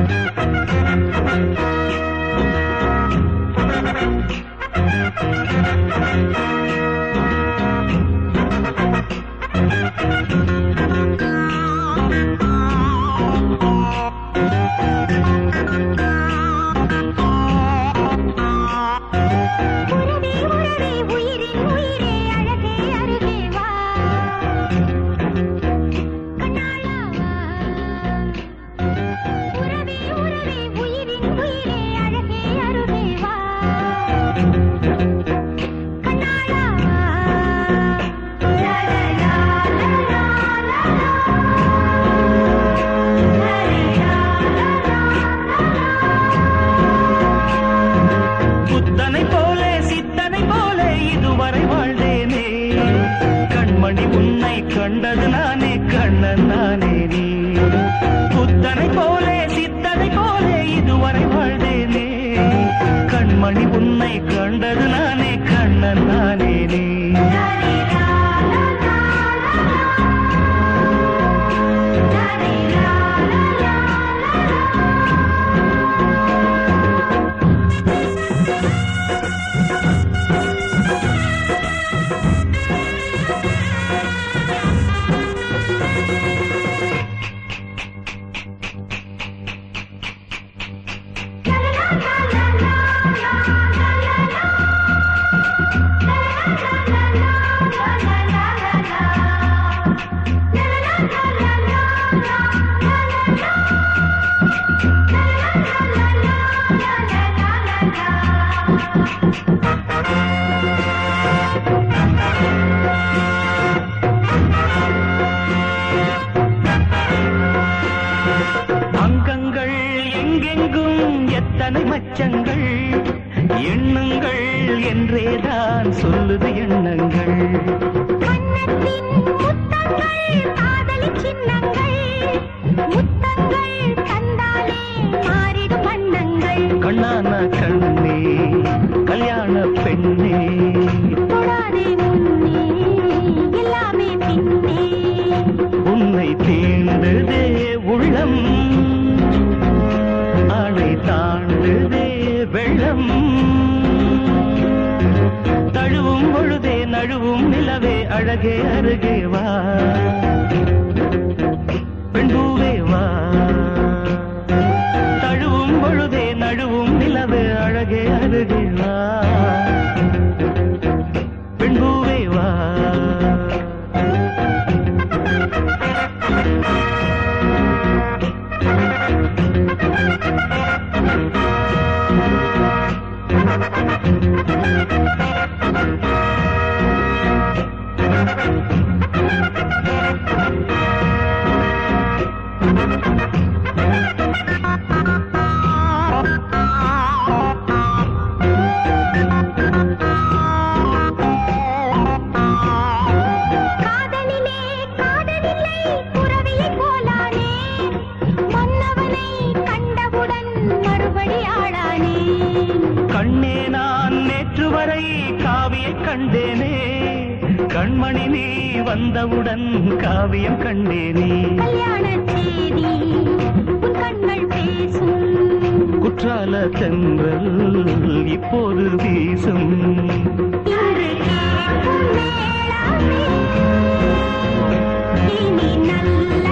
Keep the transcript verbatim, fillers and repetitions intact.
கண்டது நானே கண்ணன் நானே நீ புத்தனை போலே சித்தனை போலே இதுவரை வாழ்ந்தேனே கண்மணி உன்னை கண்டது நானே கண்ணன் நானே நீ எத்தனை மச்சங்கள் எண்ணங்கள் என்றேதான் சொல்லுது எண்ணங்கள் மன்னத்தின் முத்தங்கள் காதலி சின்னங்கள் முத்தங்கள் தந்தாலே மாறிடும் வண்ணங்கள் கண்ணான கண்ணே கல்யாண பெண்ணே தொடாதே முன்னே எல்லாமே பின்னே உன்னை தீண்டுதே உள்ளம் ஆடை தாண்டுதே வெள்ளம் தழுவும் பொழுதே நழுவும் நிலவே அழகே அருகே வா பெண்பூவே வா தழுவும் பொழுதே நழுவும் நிலவே அழகே அருகே வா பெண்பூவே வா கண்ணே நான் நேற்று வரை காவியை கண்டேனே கண்மணி நீ வந்தவுடன் காவியம் கண்டேனே கல்யாண செய்தி உன் கண்கள் பேசும் குற்றால தென்றல் இப்போது வீசும் இன்று கேட்கும் மேளமே இனி நல்ல